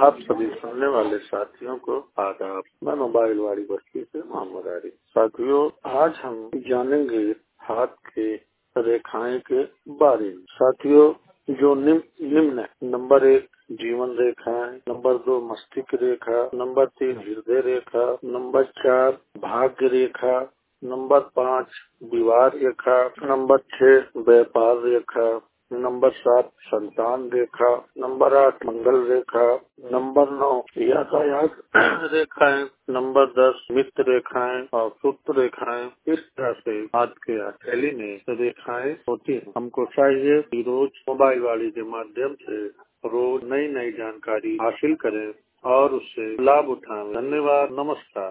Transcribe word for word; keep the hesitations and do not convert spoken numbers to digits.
आप सभी सुनने वाले साथियों को आदाब। मैं मोबाइल वाली बस्ती से मोहम्मद आरिफ। साथियों, आज हम जानेंगे हाथ के रेखाएं के बारे में। साथियों, जो निम्न निम्न है, नंबर एक जीवन रेखा है, नंबर दो मस्तिष्क रेखा, नंबर तीन हृदय रेखा, नंबर चार भाग्य रेखा, नंबर पाँच विवाह रेखा, नंबर छह व्यापार रेखा, नंबर सात संतान रेखा, नंबर आठ मंगल रेखा, नंबर नौ यातायात रेखाएं, नंबर दस मित्र रेखाएं और सूत्र रेखाएं। इस तरह से हाथ के हथेली में रेखाएं होती हैं। हमको चाहिए कि रोज मोबाइल वाली के माध्यम से रोज नई नई जानकारी हासिल करें और उससे लाभ उठाएं। धन्यवाद, नमस्कार।